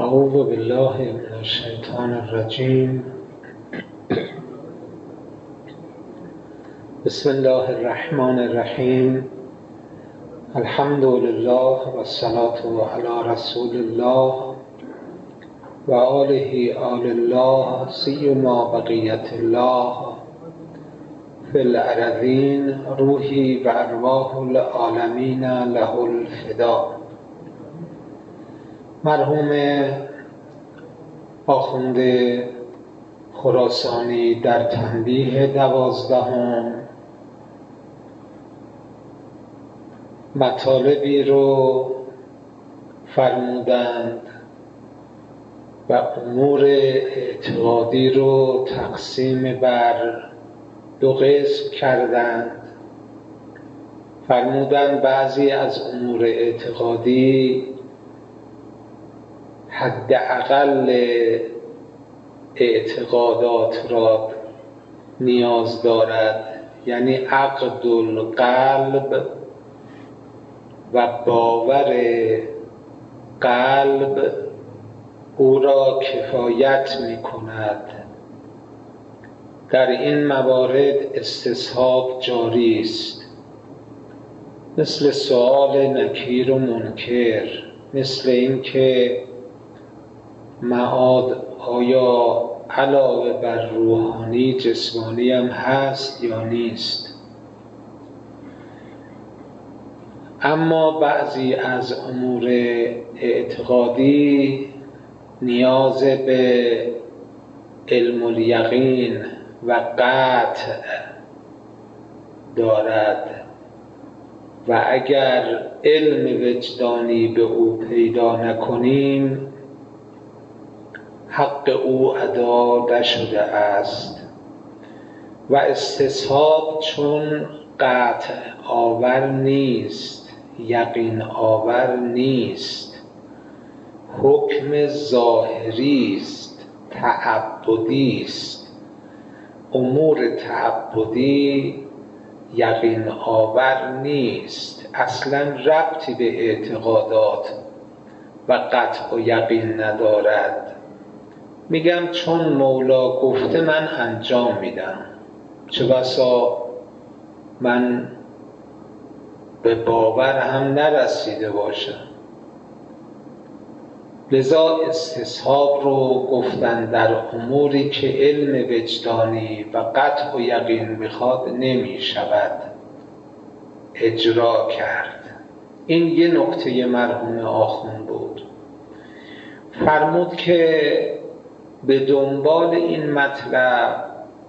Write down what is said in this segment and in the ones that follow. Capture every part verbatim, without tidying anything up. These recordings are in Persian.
اعوذ بالله من الشیطان الرجیم. بسم الله الرحمن الرحیم. الحمد لله و الصلاة علی رسول الله و آله آل الله سیما بقیت الله فی الارضین روحی و ارواح العالمین له الفدا. مرحوم آخوند خراسانی در تنبیه دوازدهم مطالبی رو فرمودند و امور اعتقادی رو تقسیم بر دو قسم کردند. فرمودند بعضی از امور اعتقادی حداقل اعتقادات را نیاز دارد، یعنی عقد القلب و باور قلب او را کفایت می کند. در این موارد استصحاب جاری است، مثل سؤال نکیر و منکر، مثل این که معاد آیا علاوه بر روحانی جسمانی هم هست یا نیست. اما بعضی از امور اعتقادی نیاز به علم الیقین و قطع دارد و اگر علم وجدانی به او پیدا نکنیم حق او ادا نشده است. و استصحاب چون قطع آور نیست، یقین آور نیست، حکم ظاهری است، تعبدی است. امور تعبدی یقین آور نیست، اصلا ربطی به اعتقادات و قطع و یقین ندارد. میگم چون مولا گفته من انجام میدم، چه بسا من به باور هم نرسیده باشم. لذا استصحاب رو گفتن در اموری که علم وجدانی و قطع و یقین میخواد نمیشود اجرا کرد. این یه نکته مرحوم آخوند بود. فرمود که به دنبال این مطلب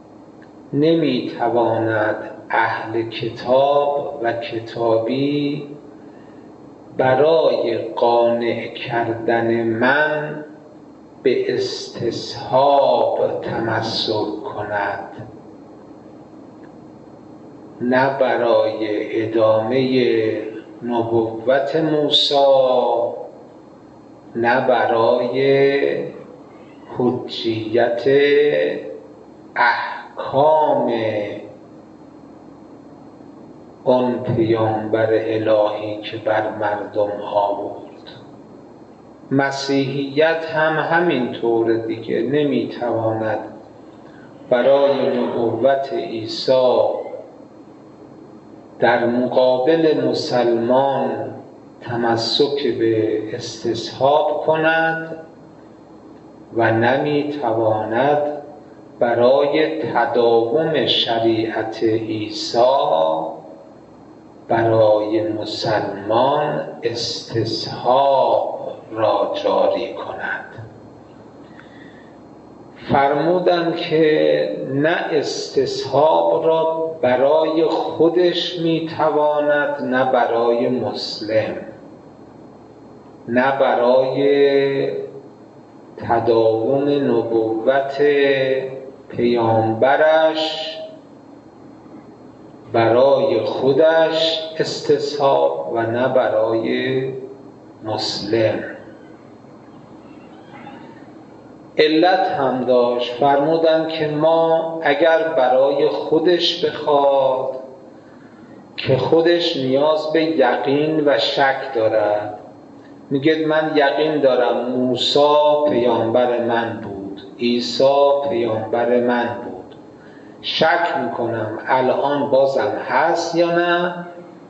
نمیتواند اهل کتاب و کتابی برای قانع کردن من به استصحاب تمسک کند، نه برای ادامه نبوت موسی، نه برای حجیت احکام آن پیامبر الهی که بر مردم آورد. مسیحیت هم همین طور دیگه نمیتواند برای نبوت عیسی در مقابل مسلمان تمسک به استصحاب کند و نمیتواند برای تداوم شریعت عیسی برای مسلمان استصحاب را جاری کند. فرمودند که نه استصحاب را برای خودش میتواند، نه برای مسلم، نه برای تداوم نبوت پیامبرش برای خودش استصحاب و نه برای مسلم. علت هم داشت. فرمودند که ما اگر برای خودش بخواد که خودش نیاز به یقین و شک دارد میگه من یقین دارم موسی پیامبر من بود، عیسی پیامبر من بود، شک میکنم الان بازم هست یا نه،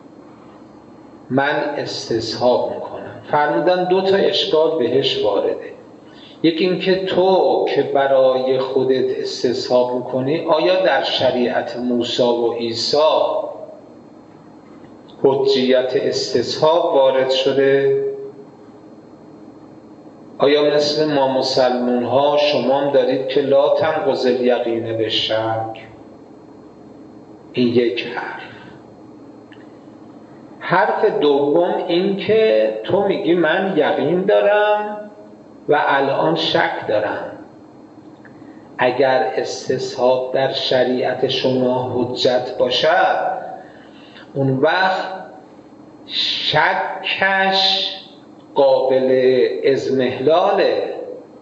من استصحاب میکنم. فرمودن دو تا اشکال بهش وارده. یکی این که تو که برای خودت استصحاب میکنی، آیا در شریعت موسی و عیسی حجیت استصحاب وارد شده؟ آیا مثل ما مسلمون ها شما هم دارید که لا تنقض الیقین بالشک؟ این یک حرف. حرف دوم این که تو میگی من یقین دارم و الان شک دارم. اگر استصحاب در شریعت شما حجت باشد، اون وقت شکش قابل اضمحلاله،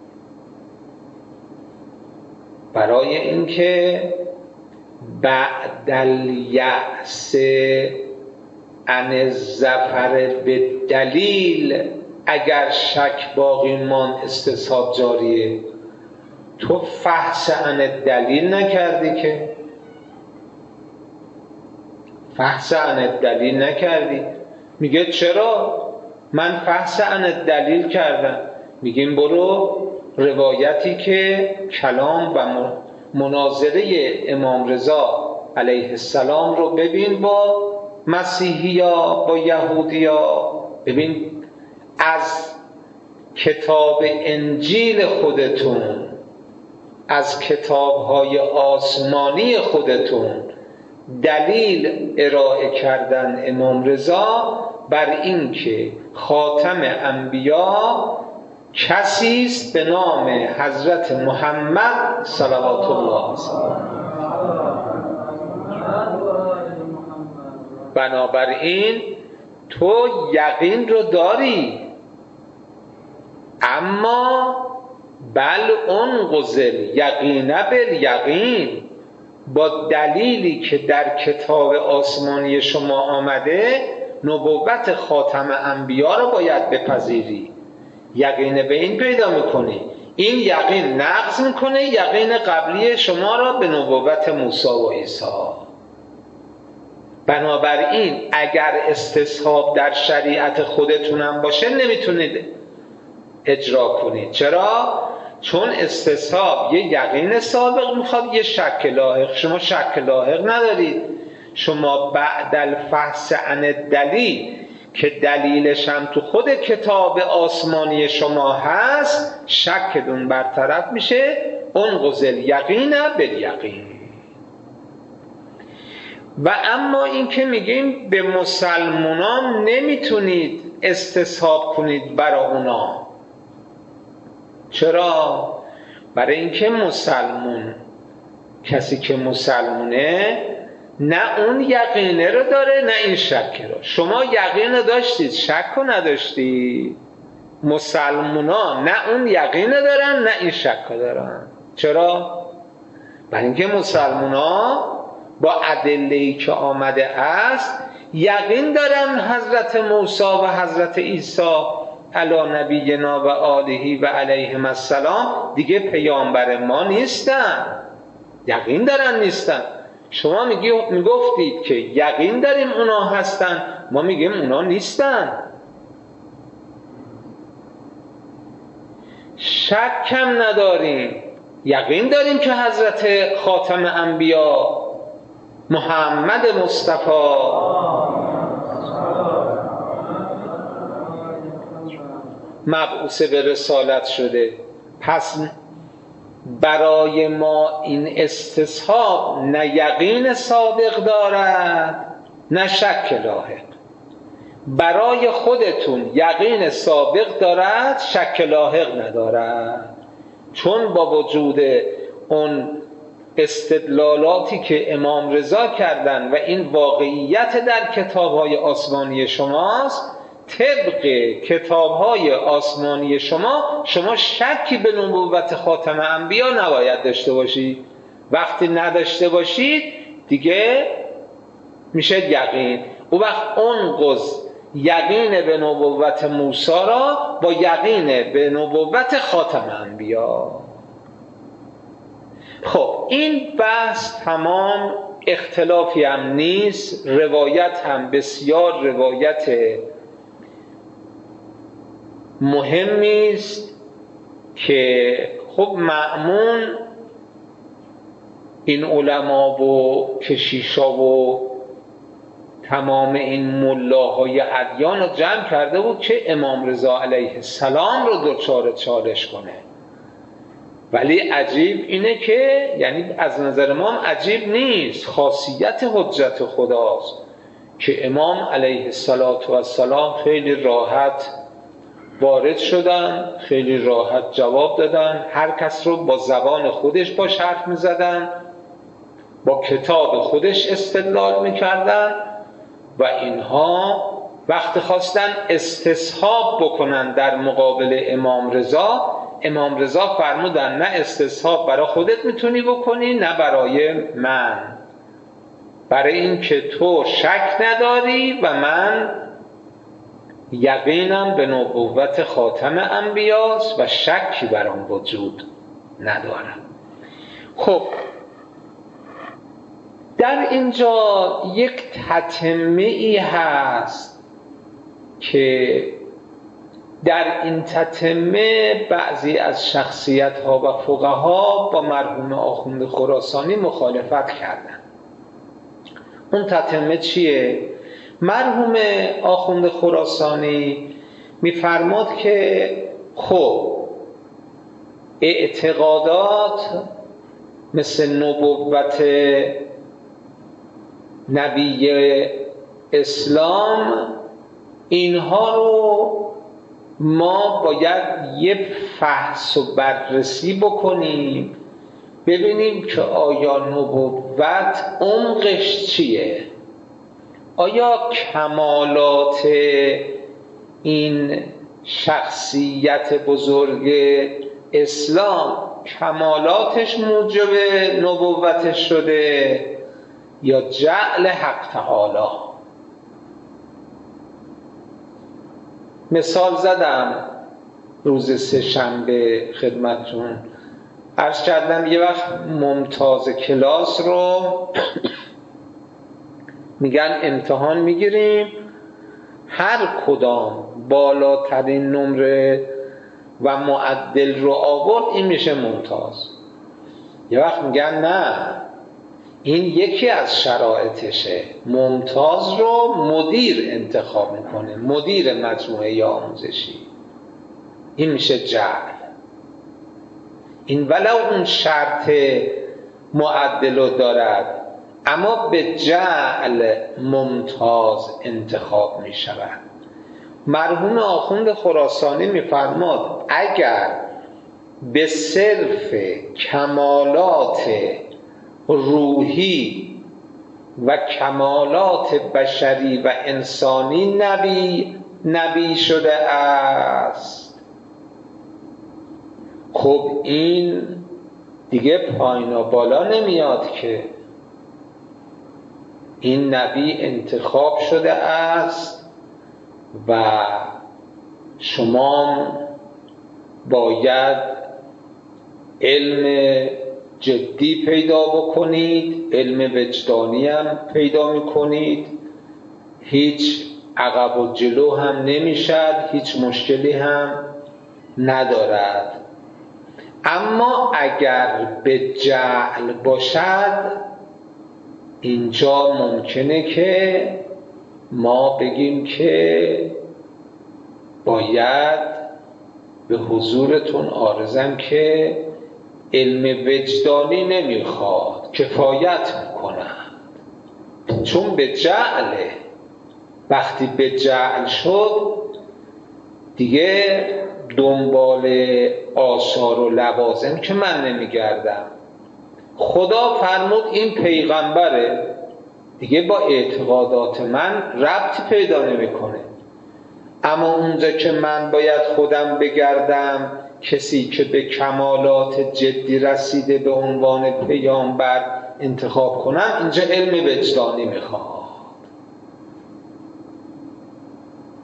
برای اینکه بعد الیأس عن الظفر بالدلیل اگر شک باقی ماند استصحاب جاریه. تو فحص عن الدلیل نکردی که، فحص عن الدلیل نکردی. میگه چرا؟ من فحص عن الدلیل کردم. میگیم برو روایتی که کلام و مناظره امام رضا علیه السلام رو ببین با مسیحیا، با یهودیا. ببین از کتاب انجیل خودتون، از کتاب‌های آسمانی خودتون دلیل ارائه کردن امام رضا بر این که خاتم انبیا کسی است به نام حضرت محمد صلوات الله علیه. بنابراین تو یقین رو داری، اما بل انقذل یقین بالیقین، با دلیلی که در کتاب آسمانی شما آمده نبوت خاتم انبیا رو باید بپذیری. یقین به این پیدا میکنی، این یقین نقض میکنه یقین قبلی شما را به نبوت موسی و عیسی. بنابراین اگر استصحاب در شریعت خودتونم باشه نمیتونید اجرا کنید. چرا؟ چون استصحاب یه یقین سابق میخواد، یه شک لاحق. شما شک لاحق ندارید. شما بعد الفحص عن الدلیل که دلیلش هم تو خود کتاب آسمانی شما هست، شکتون برطرف میشه. انقض الیقین بالیقین. و اما این که میگیم به مسلمانان نمیتونید استصحاب کنید برای اونا. چرا؟ برای اینکه مسلمون، کسی که مسلمونه نه اون یقینه رو داره نه این شک رو. شما یقین رو داشتید، شک رو نداشتید. مسلمونا نه اون یقینه دارن نه این شک رو دارن. چرا؟ برای اینکه مسلمونا با ادله‌ای که آمده است یقین دارن حضرت موسی و حضرت عیسی علی نبینا و آله و علیهم السلام دیگه پیامبر ما نیستن. یقین دارن نیستن. شما میگی میگفتید که یقین داریم اونا هستن، ما میگیم اونا نیستن. شک هم نداریم، یقین داریم که حضرت خاتم انبیا محمد مصطفی مبعوث به رسالت شده. پس برای ما این استصحاب نه یقین سابق دارد نه شک لاحق. برای خودتون یقین سابق دارد، شک لاحق ندارد. چون با وجود اون استدلالاتی که امام رضا کردن و این واقعیت در کتاب‌های آسمانی شماست، طبق کتاب‌های آسمانی شما شما شکی به نبوت خاتم انبیا نباید داشته باشید. وقتی نداشته باشید دیگه میشه یقین. او وقت انقض یقین به نبوت موسی را با یقین به نبوت خاتم انبیا. خب این بحث تمام، اختلافی هم نیست، روایت هم بسیار روایت مهمی است که خب معمون این علما و کشیشا و تمام این ملاهای ادیان رو جمع کرده بود که امام رضا علیه السلام رو دچار چالش کنه. ولی عجیب اینه که یعنی از نظر ما عجیب نیست، خاصیت حجت خداست که امام علیه السلام خیلی راحت وارد شدن، خیلی راحت جواب دادن، هر کس رو با زبان خودش باش حرف می زدن، با کتاب خودش استدلال می کردن و اینها وقت خواستن استصحاب بکنن در مقابل امام رضا، امام رضا فرمودن نه استصحاب برای خودت میتونی بکنی نه برای من، برای این که تو شک نداری و من یقینم به نبوت خاتم انبیاست و شکی بر آن وجود ندارم. خب در اینجا یک تتمه‌ای هست که در این تتمه بعضی از شخصیت‌ها و فقها با مرحوم آخوند خراسانی مخالفت کردند. اون تتمه چیه؟ مرحوم آخوند خراسانی می‌فرماد که خب اعتقادات مثل نبوت نبی اسلام اینها رو ما باید یه فحص و بررسی بکنیم، ببینیم که آیا نبوت عمقش چیه، آیا کمالات این شخصیت بزرگ اسلام کمالاتش موجب نبوتش شده یا جعل حق تعالی. مثال زدم روز سه شنبه خدمتتون، عرض کردم یه وقت ممتاز کلاس رو میگن امتحان میگیریم، هر کدام بالاترین نمره و معدل رو آورد این میشه ممتاز. یه وقت میگن نه، این یکی از شرایطشه، ممتاز رو مدیر انتخاب میکنه، مدیر مجموعه آموزشی، این میشه جعل. این ولو اون شرط معدل رو دارد اما به جعل ممتاز انتخاب میشود. مرحوم آخوند خراسانی میفرماد اگر به صرف کمالات روحی و کمالات بشری و انسانی نبی نبی شده است، خب این دیگه پایین و بالا نمیاد که این نبی انتخاب شده است و شما باید علم جدی پیدا بکنید، علم وجدانی هم پیدا میکنید، هیچ عقب و جلو هم نمیشد، هیچ مشکلی هم ندارد. اما اگر به جعل باشد اینجا ممکنه که ما بگیم که باید به حضورتون عارضم که علم وجدانی نمیخواد، کفایت میکنند، چون به جعله. وقتی به جعل شد دیگه دنبال آثار و لوازم که من نمیگردم. خدا فرمود این پیغمبره، دیگه با اعتقادات من ربطی پیدا نمیکنه. اما اونجا که من باید خودم بگردم کسی که به کمالات جدی رسیده به عنوان پیامبر انتخاب کنم، اینجا علم وجدانی میخواد.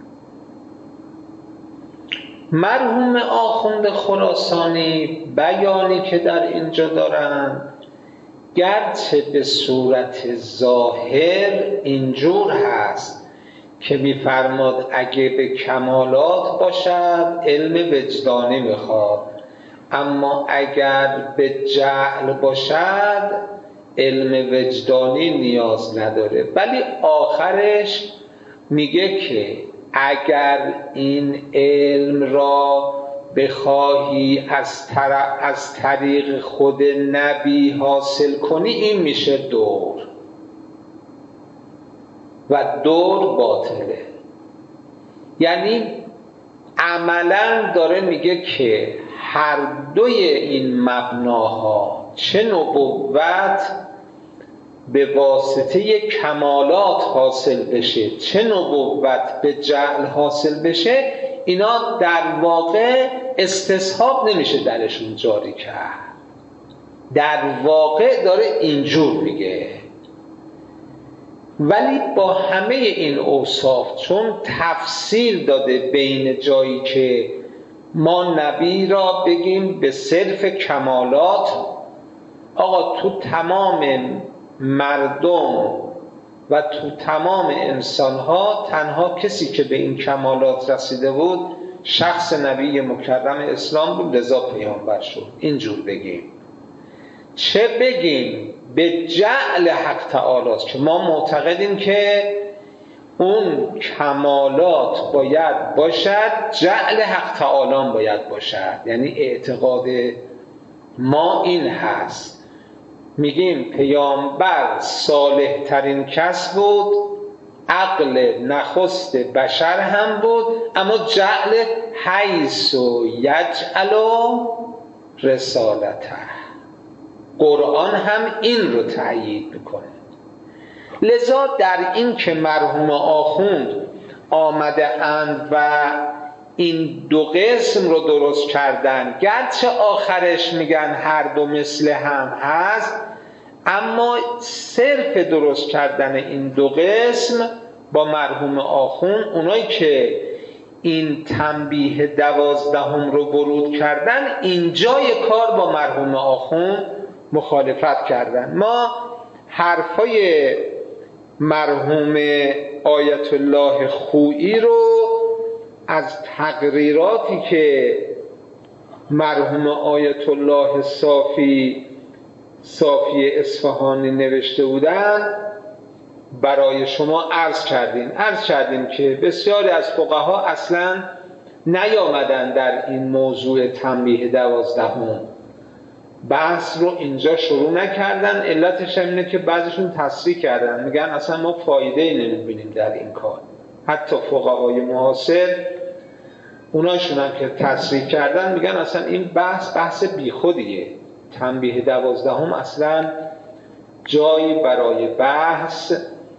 مرحوم آخوند خراسانی بیانی که در اینجا دارند گرچه به صورت ظاهر اینجور هست که می‌فرماد اگه به کمالات باشد علم وجدانی میخواد، اما اگر به جهل باشد علم وجدانی نیاز نداره. ولی آخرش میگه که اگر این علم را بخواهی از, طر... از طریق خود نبی حاصل کنی این میشه دور و دور باطله. یعنی عملا داره میگه که هر دوی این مبناها، چه نبوت به واسطه کمالات حاصل بشه چه نبوت به جهل حاصل بشه، اینا در واقع استصحاب نمیشه درشون جاری کرد. در واقع داره اینجور میگه. ولی با همه این اوصاف چون تفصیل داده بین جایی که ما نبی را بگیم به صرف کمالات، آقا تو تمام مردم و تو تمام انسانها تنها کسی که به این کمالات رسیده بود شخص نبی مکرم اسلام بود، لذا پیامبر شد. اینجور بگیم. چه بگیم به جعل حق تعالی که ما معتقدیم که اون کمالات باید باشد، جعل حق تعالی باید باشد. یعنی اعتقاد ما این هست، میگیم پیامبر صالح ترین کس بود، عقل نخست بشر هم بود، اما جعل حیث و یجعل رسالته. قرآن هم این رو تأیید میکنه. لذا در این که مرحوم آخوند آمده اند و این دو قسم رو درست کردن، گرچه آخرش میگن هر دو مثل هم هست، اما صرف درست کردن این دو قسم با مرحوم آخوند، اونایی که این تنبیه دوازدهم رو ورود کردن، اینجای کار با مرحوم آخوند مخالفت کردن. ما حرفای مرحوم آیت الله خویی رو از تقریراتی که مرحوم آیت الله صافی صافی اصفهانی نوشته بودن برای شما عرض کردیم. عرض کردیم که بسیاری از فقها اصلا نیامدن در این موضوع تنبیه دوازدهم، بحث رو اینجا شروع نکردن. علتش هم اینه که بعضیشون تصریح کردن، میگن اصلا ما فایده‌ای نمیبینیم در این کار. حتی فقهای معاصر اوناشون هم که تصریح کردن میگن اصلا این بحث بحث بیخودیه، تنبیه دوازدهم اصلا جایی برای بحث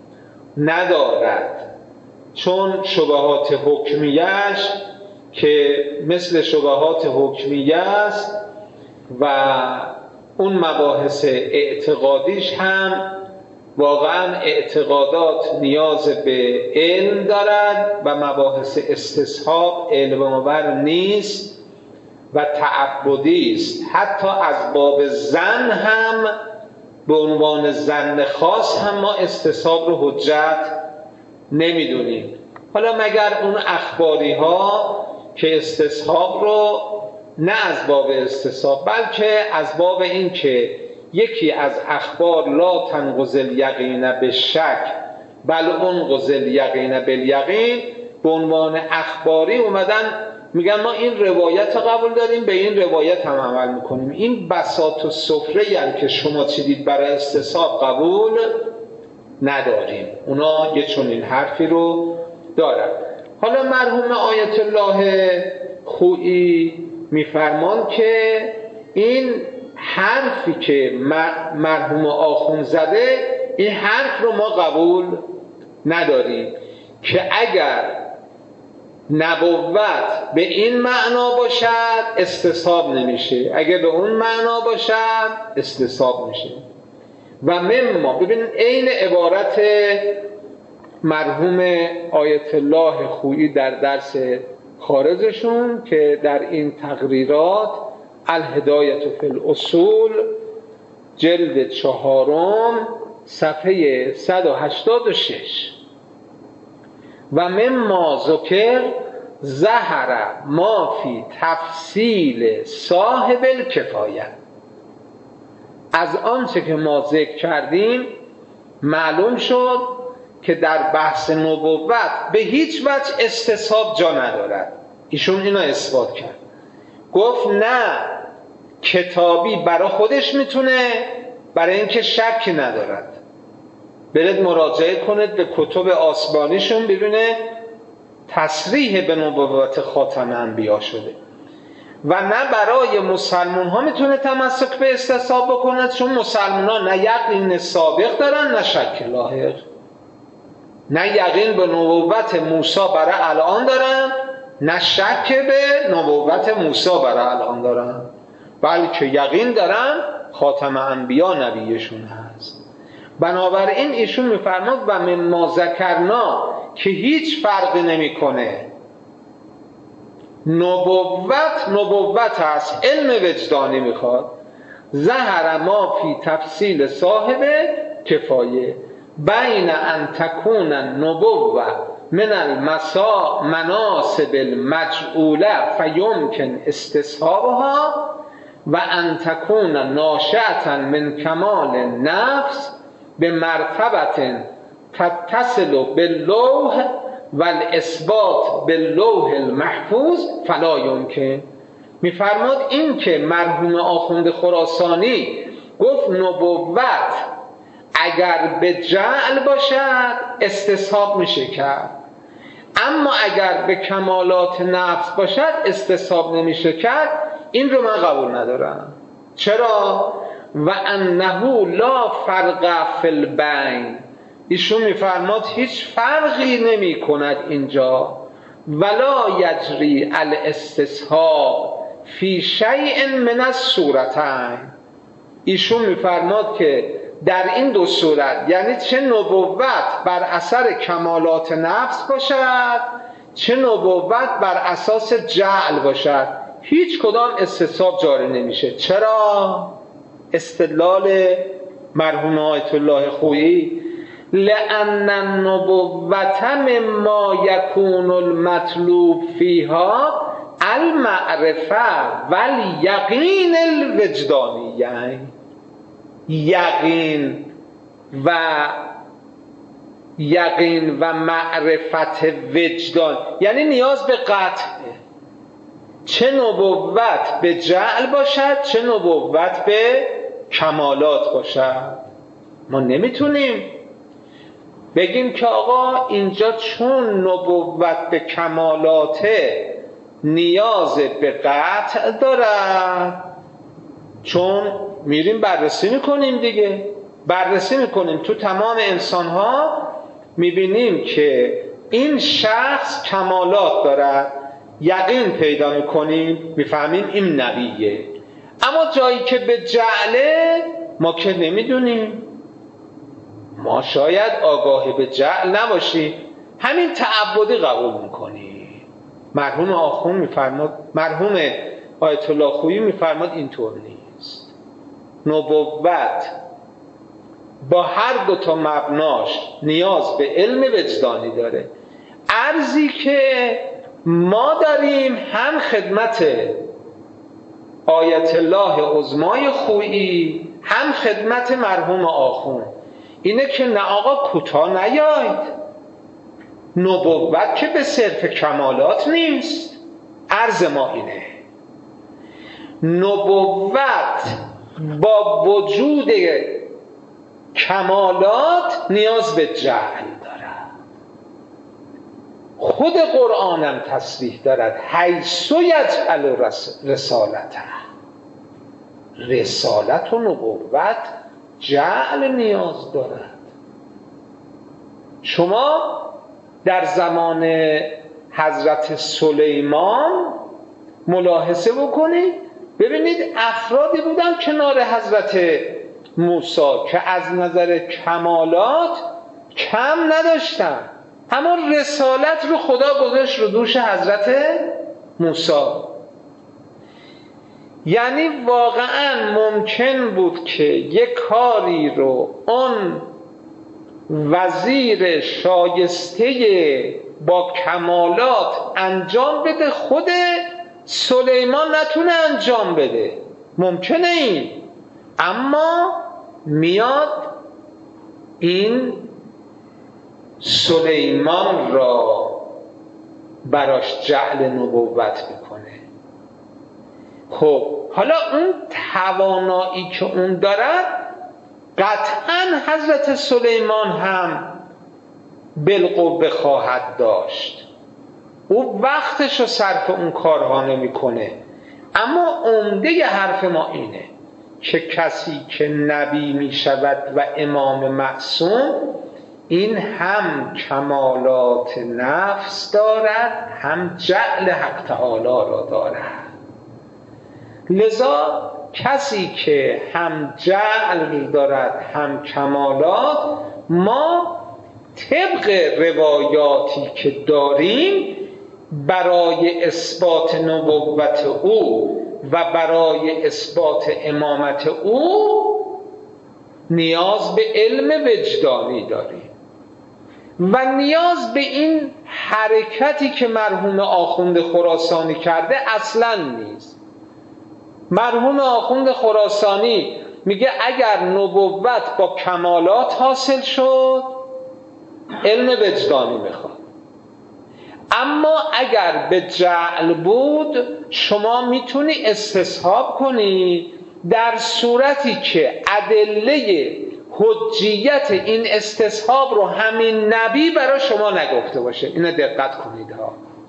ندارد، چون شبهات حکمیه‌اش که مثل شبهات حکمیه است و اون مباحث اعتقادیش هم واقعا اعتقادات نیاز به علم دارد و مباحث استصحاب علم آور نیست و تعبدی است. حتی از باب ظن هم به عنوان ظن خاص هم ما استصحاب رو حجت نمیدونیم. حالا مگر اون اخباری ها که استصحاب رو نه از باب استصحاب بلکه از باب این که یکی از اخبار لا تنقض الیقین بالشک بل انقض الیقین بالیقین به عنوان اخباری اومدن میگن ما این روایت قبول داریم، به این روایت هم عمل میکنیم. این بساط و سفره هم که شما چیدید برای استصحاب قبول نداریم. اونا یه چنین حرفی رو دارن. حالا مرحوم آیت الله خویی میفرمان که این حرفی که مرحوم آخوند زده، این حرف رو ما قبول نداریم که اگر نبوت به این معنا باشد استصحاب نمیشه، اگر به اون معنا باشد استصحاب میشه. و مما ببینید عین عبارت مرحوم آیت الله خویی در درس خارجشون که در این تقریرات الهدایت فی الاصول جلد چهارم صفحه صد و هشتاد و شش و مما ذکر ظهر ما فی تفصیل صاحب الکفایه، از آنچه که ما ذکر کردیم معلوم شد که در بحث نبوت به هیچ وجه استصحاب جا ندارد. ایشون اینو اثبات کرد، گفت نه، کتابی برای خودش میتونه، برای اینکه شکی ندارد. برید مراجعه کنید به کتب آسمانیشون ببینه تصریح به نبوت خاتم انبیا شده. و نه برای مسلمان ها میتونه تمسک به استصحاب بکنه، چون مسلمان ها نه یقین سابق دارن نه شک لاحق، نه یقین به نبوت موسی برای الان دارن نه شک به نبوت موسی برای الان دارن، بلکه یقین دارن خاتم انبیا نبیشون هست. بنابراین ایشون میفرماد و مما ذکرنا که هیچ فرقی نمیکنه، نبوت نبوت هست، علم وجدانی میخواد. ظهر ما فی تفصیل صاحب کفایه بین ان تکون النبوة من المسا مناسب المجعوله فیمکن استصحابها و ان تکون ناشئة من کمال النفس به مرتبه تتصل باللوح والاثبات باللوح المحفوظ فلا یمکن. میفرماد این که مرحوم آخوند خراسانی گفت نبوت اگر به جعل باشد استصحاب میشه کرد، اما اگر به کمالات نفس باشد استصحاب نمیشه کرد، این رو من قبول ندارم. چرا؟ و انه لا فرق فی البین، ایشون میفرماد هیچ فرقی نمی کند اینجا، ولا یجری الاستصحاب فی شیء من الصورتین. ایشون میفرماد که در این دو صورت، یعنی چه نبوت بر اثر کمالات نفس باشد چه نبوت بر اساس جعل باشد، هیچ کدام استصحاب جاری نمیشه. چرا؟ استدلال مرحوم آیت الله خویی لأن النبوة مما يكون المطلوب فيها المعرفة والیقین الوجدانی، یعنی یقین و یقین و معرفت وجدان، یعنی نیاز به قطعه، چه نبوت به جعل باشد چه نبوت به کمالات باشد. ما نمیتونیم بگیم که آقا اینجا چون نبوت به کمالاته نیاز به قطع دارد، چون میریم بررسی میکنیم دیگه، بررسی میکنیم تو تمام انسان ها میبینیم که این شخص کمالات دارد، یقین پیدا میکنیم میفهمیم این نبیه. اما جایی که به جعله ما که نمیدونیم، ما شاید آگاه به جعل نباشیم، همین تعبدی قبول میکنیم. مرحوم آخوند میفرماد، مرحوم آیت الله خویی میفرماد اینطور نیست. نبوت با هر دو تا مبناش نیاز به علم وجدانی داره. عرضی که ما داریم هم خدمت آیت الله عظمای خویی هم خدمت مرحوم آخوند اینه که نه آقا کوتاه نیاید، نبوت که به صرف کمالات نیست. عرض ما اینه نبوت با وجود کمالات نیاز به جعل دارد. خود قرآنم تصریح دارد حیث یجعل رسالته، رسالت و نبوت جعل نیاز دارد. شما در زمان حضرت سلیمان ملاحظه بکنید، ببینید افرادی بودن کنار حضرت موسی که از نظر کمالات کم نداشتن، اما رسالت رو خدا گذاشت رو دوش حضرت موسی. یعنی واقعا ممکن بود که یک کاری رو اون وزیر شایسته با کمالات انجام بده، خود سلیمان نتونه انجام بده، ممکنه این، اما میاد این سلیمان را براش جعل نبوت میکنه. خب حالا اون توانایی که اون دارد قطعا حضرت سلیمان هم بالقوه خواهد داشت، او وقتش رو صرف اون کارها نمیکنه. اما عمده حرف ما اینه که کسی که نبی می شود و امام معصوم، این هم کمالات نفس دارد هم جعل حق تعالی را دارد. لذا کسی که هم جعل دارد هم کمالات، ما طبق روایاتی که داریم برای اثبات نبوت او و برای اثبات امامت او نیاز به علم وجدانی داریم و نیاز به این حرکتی که مرحوم آخوند خراسانی کرده اصلا نیست. مرحوم آخوند خراسانی میگه اگر نبوت با کمالات حاصل شد علم وجدانی میخواد، اما اگر به جعل بود شما میتونی استصحاب کنی، در صورتی که ادله حجیت این استصحاب رو همین نبی برای شما نگفته باشه. اینو دقت کنید ها.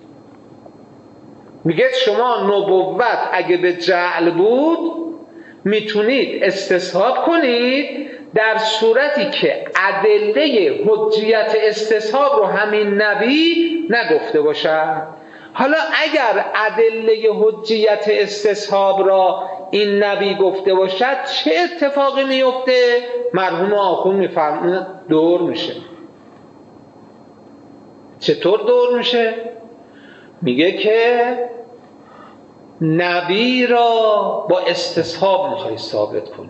میگه شما نبوت اگه به جعل بود میتونید استصحاب کنید در صورتی که ادله حجیت استصحاب رو همین نبی نگفته باشد. حالا اگر ادله حجیت استصحاب را این نبی گفته باشد چه اتفاقی میفته؟ مرحوم آخوند میفرمونه دور میشه. چطور دور میشه؟ میگه که نبی را با استصحاب میخوای ثابت کنی،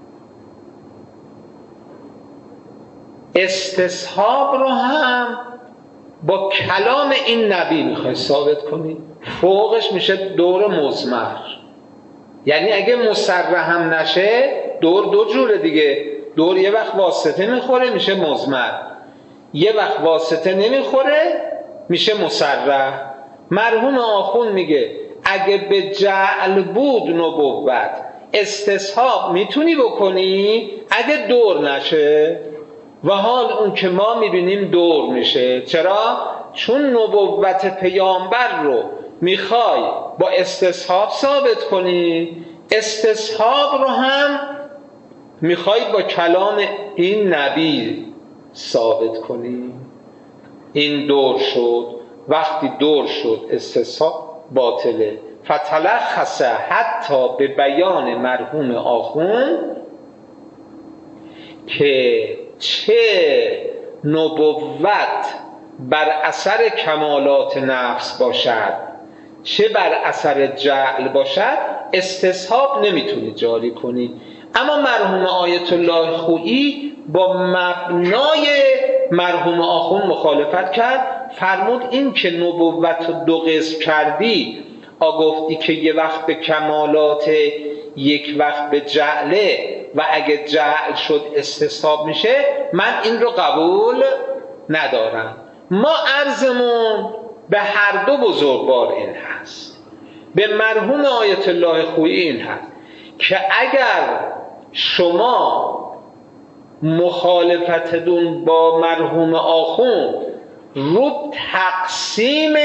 استصحاب رو هم با کلام این نبی میخوای ثابت کنی، فوقش میشه دور مضمر. یعنی اگه مصرح نشه دور دو جوره دیگه، دور یه وقت واسطه میخوره میشه مضمر، یه وقت واسطه نمیخوره میشه مصرح. مرحوم آخوند میگه اگه به جعل بود نبوت استصحاب میتونی بکنی اگه دور نشه، و حال اون که ما میبینیم دور میشه. چرا؟ چون نبوت پیامبر رو میخوای با استصحاب ثابت کنی، استصحاب رو هم میخوای با کلام این نبی ثابت کنی. این دور شد. وقتی دور شد استصحاب باطله. فتلخص حتی به بیان مرحوم آخوند که چه نبوت بر اثر کمالات نفس باشد چه بر اثر جعل باشد استصحاب نمیتونی جاری کنی. اما مرحوم آیت الله خویی با مبنای مرحوم آخوند مخالفت کرد، فرمود این که نبوت رو دو قسم کردی، آگفتی که یه وقت به کمالات یک وقت به جعله و اگه جعل شد استصحاب میشه، من این رو قبول ندارم. ما عرضمون به هر دو بزرگوار این هست، به مرحوم آیت الله خویی این هست که اگر شما مخالفتتون با مرحوم آخوند رو تقسیم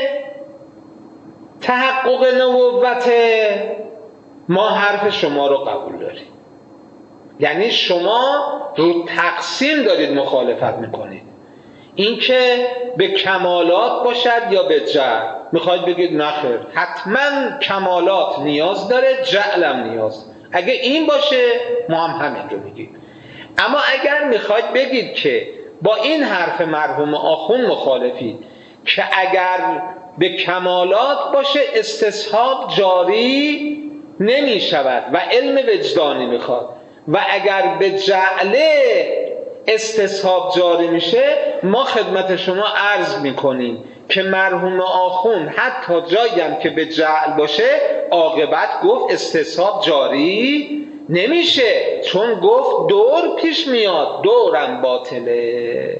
تحقق نبوت، ما حرف شما رو قبول داریم. یعنی شما رو تقسیم دارید مخالفت میکنید، این که به کمالات باشد یا به جعل. میخواید بگید نخیر، حتما کمالات نیاز داره، جعلم نیاز. اگه این باشه ما هم همین رو میگیم. اما اگر میخواید بگید که با این حرف مرحوم آخوند مخالفید که اگر به کمالات باشه استصحاب جاری نمی شود و علم وجدانی میخواد، و اگر به جعله استصحاب جاری میشه ما خدمت شما عرض میکنیم که مرحوم آخوند حتی جایی هم که به جعل باشه عاقبت گفت استصحاب جاری نمیشه، چون گفت دور پیش میاد، دورم باطله.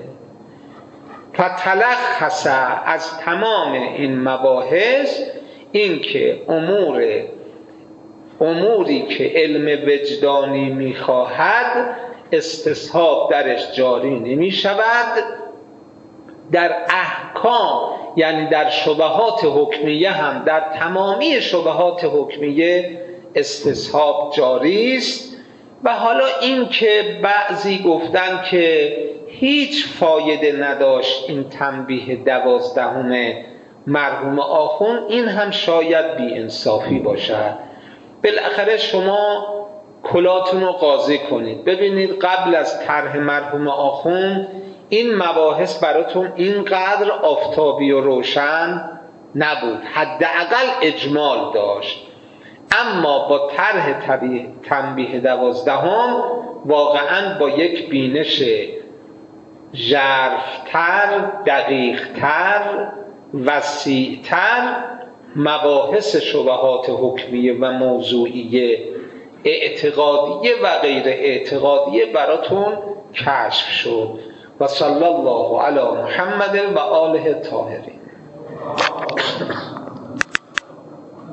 فتلخص از تمام این مباحث این که امور اموری که علم وجدانی میخواهد استصحاب درش جاری نمی شود، در احکام یعنی در شبهات حکمیه هم در تمامی شبهات حکمیه استصحاب جاری است. و حالا این که بعضی گفتن که هیچ فایده نداشت این تنبیه دوازدهم مرحوم آخوند، این هم شاید بی انصافی باشد. بالاخره شما کلاتون رو قاضی کنید، ببینید قبل از طرح مرحوم آخوند این مباحث براتون اینقدر آفتابی و روشن نبود، حداقل اجمال داشت، اما با طرح تنبیه دوازدهم واقعا با یک بینش ژرف‌تر، دقیق‌تر، وسیع‌تر مباحث شبهات حکمیه و موضوعیه، اعتقادیه و غیر اعتقادیه براتون کشف شد. و صلی الله علی محمد و آله الطاهرین.